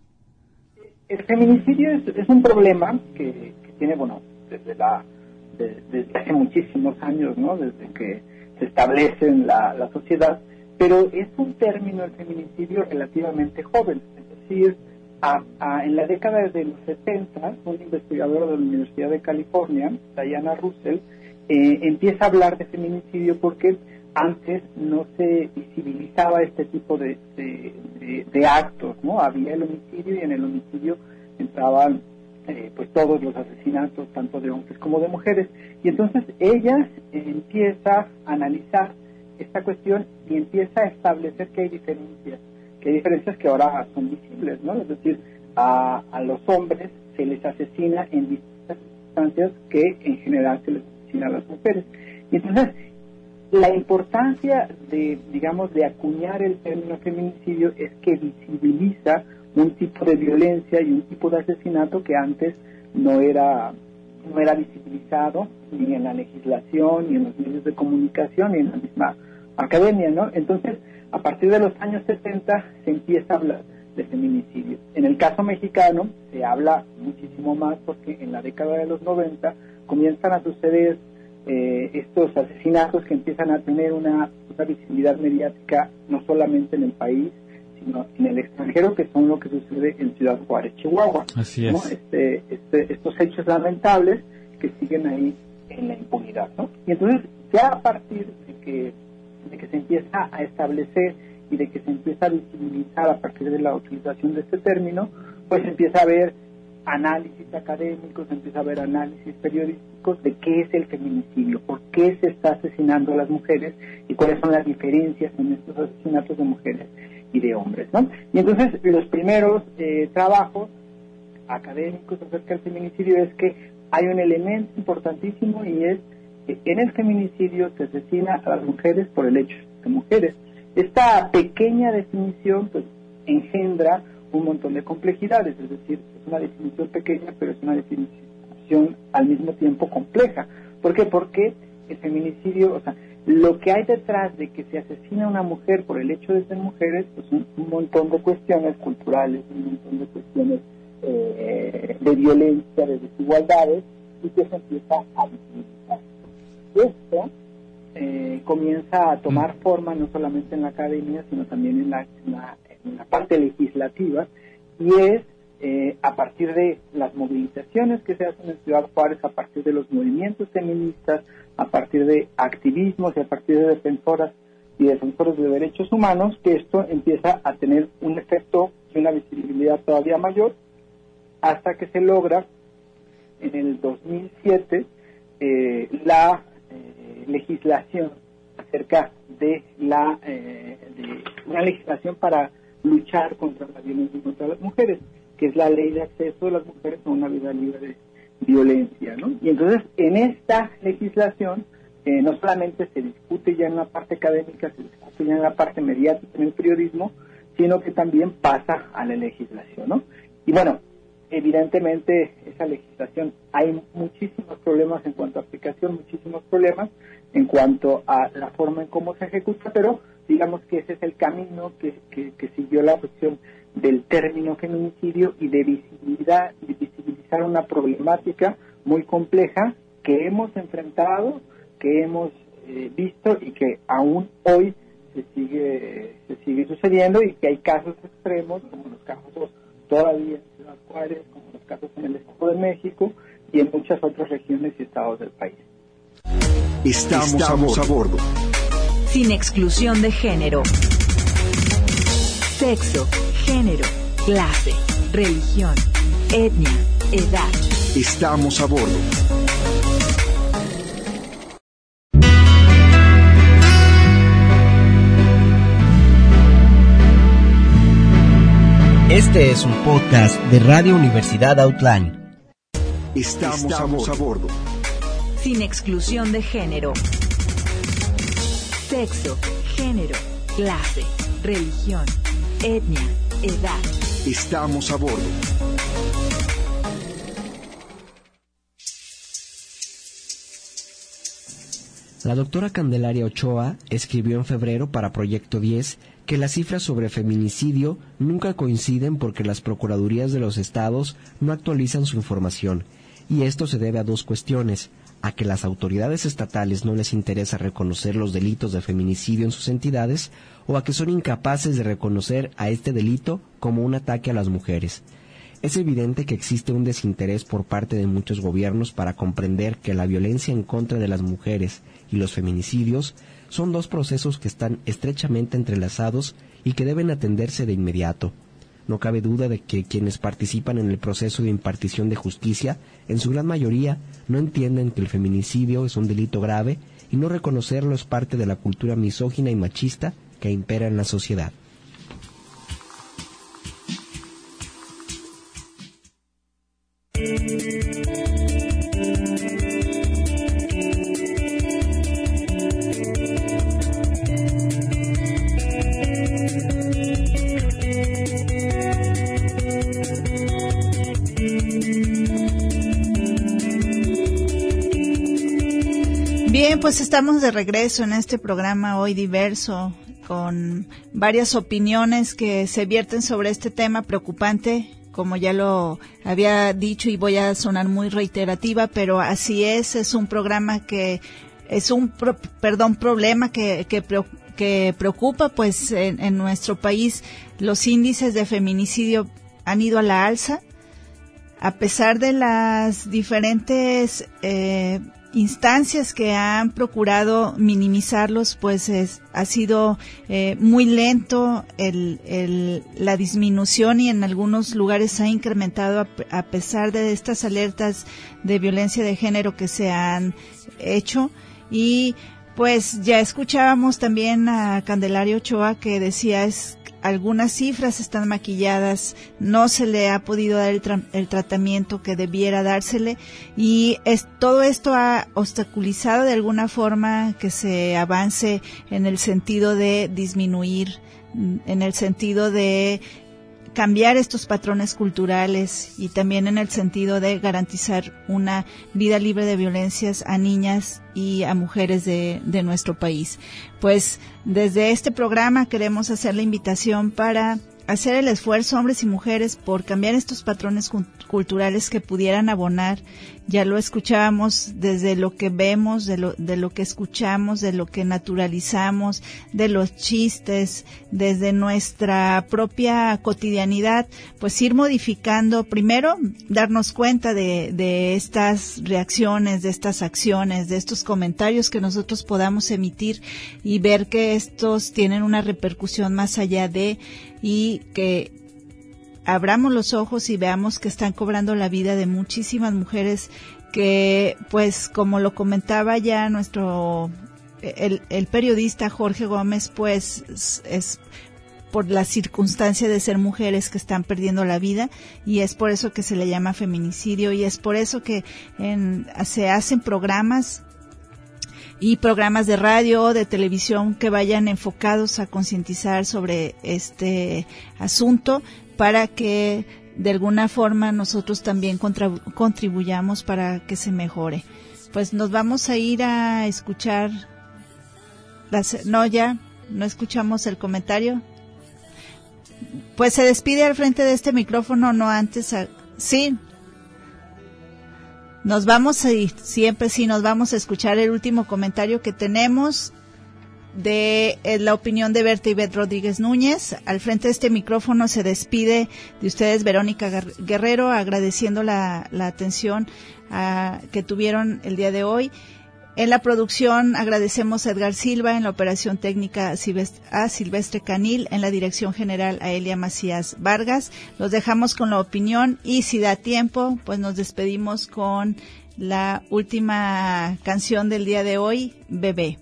El feminicidio es, es un problema que, que tiene, bueno, desde la de, desde hace muchísimos años, ¿no? Desde que se establece en la, la sociedad, pero es un término, el feminicidio, relativamente joven. Es decir, A, a, en la década de los setenta, un investigador de la Universidad de California, Diana Russell, eh, empieza a hablar de feminicidio porque antes no se visibilizaba este tipo de, de, de, de actos, ¿no? Había el homicidio y en el homicidio entraban eh, pues todos los asesinatos, tanto de hombres como de mujeres. Y entonces ella eh, empieza a analizar esta cuestión y empieza a establecer que hay diferencias. que hay diferencias que ahora son visibles, ¿no? Es decir, a, a los hombres se les asesina en distintas circunstancias que en general se les asesina a las mujeres. Y entonces, la importancia de, digamos, de acuñar el término feminicidio es que visibiliza un tipo de violencia y un tipo de asesinato que antes no era, no era visibilizado ni en la legislación, ni en los medios de comunicación, ni en la misma academia, ¿no? Entonces, a partir de los años setenta se empieza a hablar de feminicidio. En el caso mexicano se habla muchísimo más porque en la década de los noventa comienzan a suceder eh, estos asesinatos que empiezan a tener una, una visibilidad mediática no solamente en el país, sino en el extranjero, que son lo que sucede en Ciudad Juárez, Chihuahua. Así es. ¿no? Este, este, estos hechos lamentables que siguen ahí en la impunidad, ¿no? Y entonces ya a partir de que de que se empieza a establecer y de que se empieza a visibilizar a partir de la utilización de este término, pues empieza a haber análisis académicos, empieza a haber análisis periodísticos de qué es el feminicidio, por qué se está asesinando a las mujeres y cuáles son las diferencias en estos asesinatos de mujeres y de hombres, ¿no? Y entonces los primeros eh, trabajos académicos acerca del feminicidio es que hay un elemento importantísimo y es que en el feminicidio se asesina a las mujeres por el hecho de mujeres. Esta pequeña definición pues engendra un montón de complejidades, es decir, es una definición pequeña, pero es una definición al mismo tiempo compleja. ¿Por qué? Porque el feminicidio, o sea, lo que hay detrás de que se asesina a una mujer por el hecho de ser mujeres, pues un, un montón de cuestiones culturales, un montón de cuestiones eh, de violencia, de desigualdades, y que se empieza a visibilizar. Esto eh, comienza a tomar forma no solamente en la academia, sino también en la, en la, en la parte legislativa, y es eh, a partir de las movilizaciones que se hacen en Ciudad Juárez, a partir de los movimientos feministas, a partir de activismos y a partir de defensoras y defensores de derechos humanos, que esto empieza a tener un efecto y una visibilidad todavía mayor, hasta que se logra en el dos mil siete eh, la eh, legislación acerca de la eh, de una legislación para luchar contra la violencia contra las mujeres, que es la ley de acceso de las mujeres a una vida libre de violencia, ¿no? Y entonces en esta legislación eh, no solamente se discute ya en la parte académica, se discute ya en la parte mediática, en el periodismo, sino que también pasa a la legislación, ¿no? Y bueno, evidentemente esa legislación hay muchísimos problemas en cuanto a aplicación, muchísimos problemas en cuanto a la forma en cómo se ejecuta, pero digamos que ese es el camino que, que, que siguió la cuestión del término feminicidio y de visibilidad, de visibilizar una problemática muy compleja que hemos enfrentado, que hemos eh, visto y que aún hoy se sigue se sigue sucediendo, y que hay casos extremos como los casos todavía en Ciudad Juárez, como los casos en el Estado de México y en muchas otras regiones y estados del país. Estamos, Estamos a bordo. Sin exclusión de género. Sexo, género, clase, religión, etnia, edad. Estamos a bordo. Este es un podcast de Radio Universidad Outline. Estamos, Estamos a, bordo. a bordo. Sin exclusión de género. Sexo, género, clase, religión, etnia, edad. Estamos a bordo. La doctora Candelaria Ochoa escribió en febrero para Proyecto diez que las cifras sobre feminicidio nunca coinciden porque las procuradurías de los estados no actualizan su información, y esto se debe a dos cuestiones: a que las autoridades estatales no les interesa reconocer los delitos de feminicidio en sus entidades, o a que son incapaces de reconocer a este delito como un ataque a las mujeres. Es evidente que existe un desinterés por parte de muchos gobiernos para comprender que la violencia en contra de las mujeres y los feminicidios son dos procesos que están estrechamente entrelazados y que deben atenderse de inmediato. No cabe duda de que quienes participan en el proceso de impartición de justicia, en su gran mayoría, no entienden que el feminicidio es un delito grave, y no reconocerlo es parte de la cultura misógina y machista que impera en la sociedad. Bien, pues estamos de regreso en este programa hoy diverso, con varias opiniones que se vierten sobre este tema preocupante, como ya lo había dicho y voy a sonar muy reiterativa, pero así es, es un programa que es un, pro, perdón, problema que, que, que preocupa, pues en, en nuestro país los índices de feminicidio han ido a la alza, a pesar de las diferentes eh, instancias que han procurado minimizarlos, pues es, ha sido eh, muy lento el, el, la disminución, y en algunos lugares ha incrementado a, a pesar de estas alertas de violencia de género que se han hecho. Y pues ya escuchábamos también a Candelaria Ochoa que decía es algunas cifras están maquilladas, no se le ha podido dar el, tra- el tratamiento que debiera dársele, y es, todo esto ha obstaculizado de alguna forma que se avance en el sentido de disminuir, en el sentido de cambiar estos patrones culturales, y también en el sentido de garantizar una vida libre de violencias a niñas y a mujeres de, de nuestro país. Pues desde este programa queremos hacer la invitación para hacer el esfuerzo, hombres y mujeres, por cambiar estos patrones culturales que pudieran abonar. Ya lo escuchábamos desde lo que vemos, de lo, de lo que escuchamos, de lo que naturalizamos, de los chistes, desde nuestra propia cotidianidad, pues ir modificando, primero darnos cuenta de, de estas reacciones, de estas acciones, de estos comentarios que nosotros podamos emitir, y ver que estos tienen una repercusión más allá de, y que abramos los ojos y veamos que están cobrando la vida de muchísimas mujeres que, pues, como lo comentaba ya nuestro, el, el periodista Jorge Gómez, pues, es, es por la circunstancia de ser mujeres que están perdiendo la vida, y es por eso que se le llama feminicidio, y es por eso que en, se hacen programas y programas de radio, de televisión que vayan enfocados a concientizar sobre este asunto, para que de alguna forma nosotros también contra, contribuyamos para que se mejore. Pues nos vamos a ir a escuchar las, no, ya no escuchamos el comentario. Pues se despide al frente de este micrófono, no antes, a, sí. Nos vamos a ir, siempre sí, nos vamos a escuchar el último comentario que tenemos de eh, la opinión de Berta Ivette Rodríguez Núñez. Al frente de este micrófono se despide de ustedes Verónica Guerrero, agradeciendo la, la atención a, que tuvieron el día de hoy. En la producción agradecemos a Edgar Silva, en la operación técnica a Silvestre, a Silvestre Canil, en la dirección general a Elia Macías Vargas. Los dejamos con la opinión, y si da tiempo, pues nos despedimos con la última canción del día de hoy, Bebé.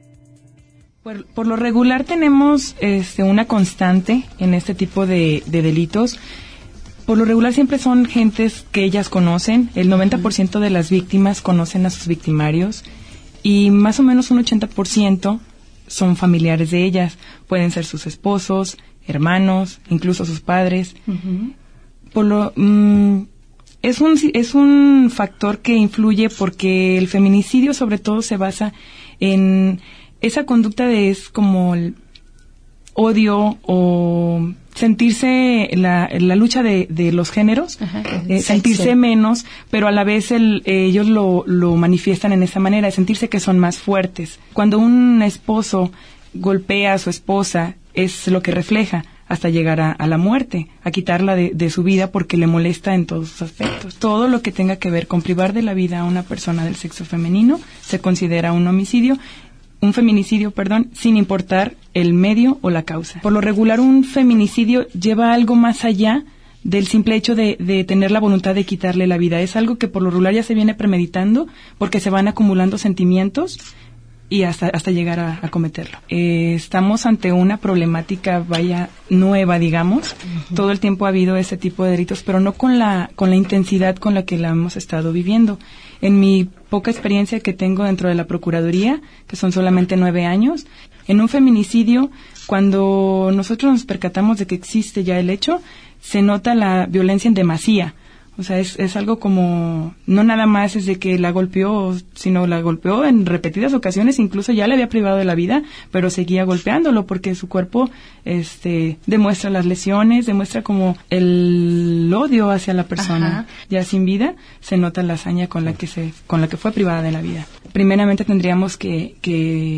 Por, por lo regular tenemos este, una constante en este tipo de, de delitos. Por lo regular siempre son gentes que ellas conocen. El noventa por ciento de las víctimas conocen a sus victimarios, y más o menos un ochenta por ciento son familiares de ellas. Pueden ser sus esposos, hermanos, incluso sus padres. Uh-huh. Por lo, mm, es un es un factor que influye, porque el feminicidio sobre todo se basa en esa conducta de es como el odio o sentirse la, la lucha de, de los géneros, eh, sentirse menos, pero a la vez el, eh, ellos lo, lo manifiestan en esa manera, de sentirse que son más fuertes. Cuando un esposo golpea a su esposa, es lo que refleja hasta llegar a, a la muerte, a quitarla de, de su vida porque le molesta en todos sus aspectos. Todo lo que tenga que ver con privar de la vida a una persona del sexo femenino se considera un homicidio, un feminicidio, perdón, sin importar el medio o la causa. Por lo regular, un feminicidio lleva algo más allá del simple hecho de, de tener la voluntad de quitarle la vida. Es algo que por lo regular ya se viene premeditando, porque se van acumulando sentimientos y hasta hasta llegar a, a cometerlo. Eh, estamos ante una problemática, vaya, nueva, digamos. Uh-huh. Todo el tiempo ha habido ese tipo de delitos, pero no con la con la intensidad con la que la hemos estado viviendo. En mi poca experiencia que tengo dentro de la Procuraduría, que son solamente nueve años, en un feminicidio, cuando nosotros nos percatamos de que existe ya el hecho, se nota la violencia en demasía. O sea, es, es algo como, no nada más es de que la golpeó, sino la golpeó en repetidas ocasiones, incluso ya le había privado de la vida, pero seguía golpeándolo porque su cuerpo este demuestra las lesiones, demuestra como el odio hacia la persona. Ajá. Ya sin vida se nota la hazaña con la que se con la que fue privada de la vida. Primeramente tendríamos que, que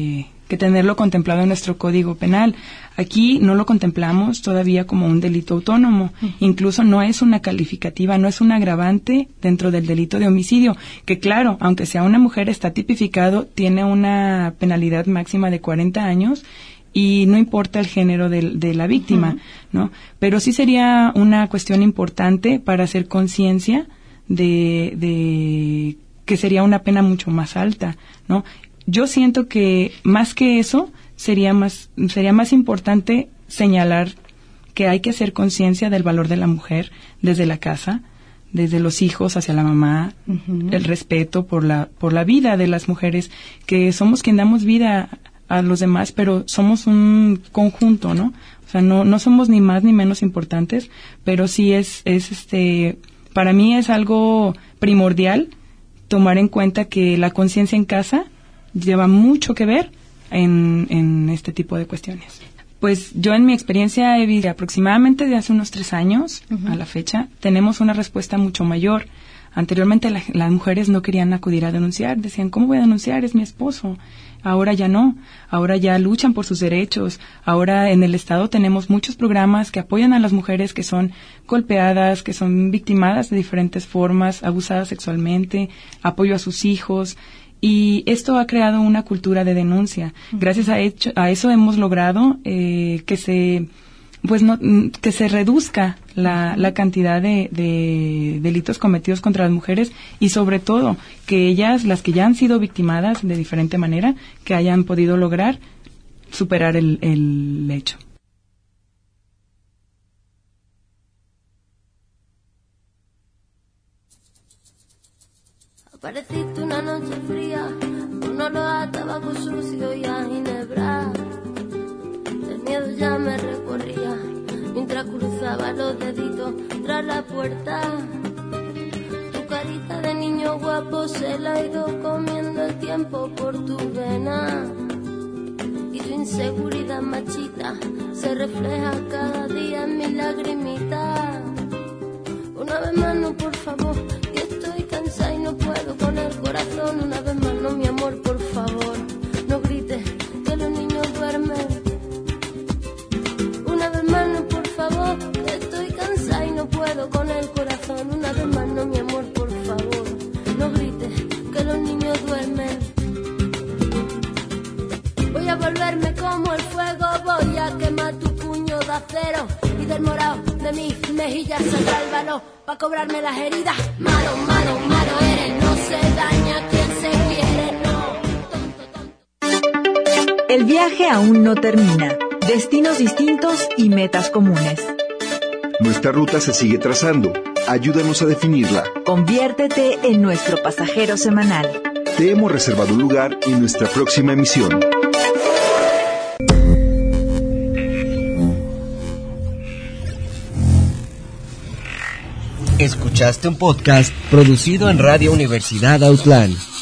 que tenerlo contemplado en nuestro Código Penal. Aquí no lo contemplamos todavía como un delito autónomo. Uh-huh. Incluso no es una calificativa, no es un agravante dentro del delito de homicidio, que claro, aunque sea una mujer, está tipificado, tiene una penalidad máxima de cuarenta años y no importa el género de, de la víctima, uh-huh. ¿no? Pero sí sería una cuestión importante para hacer conciencia de, de que sería una pena mucho más alta, ¿no? Yo siento que más que eso sería más sería más importante señalar que hay que hacer conciencia del valor de la mujer desde la casa, desde los hijos hacia la mamá, uh-huh. el respeto por la por la vida de las mujeres, que somos quien damos vida a los demás, pero somos un conjunto, ¿no? O sea, no no somos ni más ni menos importantes, pero sí es es este para mí es algo primordial tomar en cuenta que la conciencia en casa lleva mucho que ver en, en este tipo de cuestiones. Pues yo en mi experiencia he visto aproximadamente de hace unos tres años uh-huh. a la fecha, tenemos una respuesta mucho mayor. Anteriormente la, las mujeres no querían acudir a denunciar, decían, ¿cómo voy a denunciar? Es mi esposo. Ahora ya no, ahora ya luchan por sus derechos. Ahora en el Estado tenemos muchos programas que apoyan a las mujeres que son golpeadas, que son victimadas de diferentes formas, abusadas sexualmente, apoyo a sus hijos. Y esto ha creado una cultura de denuncia. Gracias a, hecho, a eso hemos logrado eh, que se pues no que se reduzca la, la cantidad de, de delitos cometidos contra las mujeres y sobre todo que ellas, las que ya han sido victimadas de diferente manera, que hayan podido lograr superar el, el hecho. Apareciste una noche fría, con olor a tabaco sucio y a ginebra. El miedo ya me recorría, mientras cruzaba los deditos tras la puerta. Tu carita de niño guapo se la ha ido comiendo el tiempo por tu vena. Y tu inseguridad machita se refleja cada día en mi lagrimita. Una vez más no, por favor, que estoy cansada y no puedo con el corazón. Una vez más no, mi amor, por favor, no grites que los niños duermen. Una vez más no, por favor, que estoy cansada y no puedo con el corazón. Una vez más no, mi amor, por favor, no grites que los niños duermen. Voy a volverme como el fuego, voy a quemar tu puño de acero y del morado de mis mejillas saldrá el valor pa' cobrarme las heridas. Malo, malo, malo eres, no se daña quien se quiere, no. El viaje aún no termina. Destinos distintos y metas comunes. Nuestra ruta se sigue trazando. Ayúdanos a definirla. Conviértete en nuestro pasajero semanal. Te hemos reservado un lugar en nuestra próxima emisión. Escuchaste un podcast producido en Radio Universidad Autlán.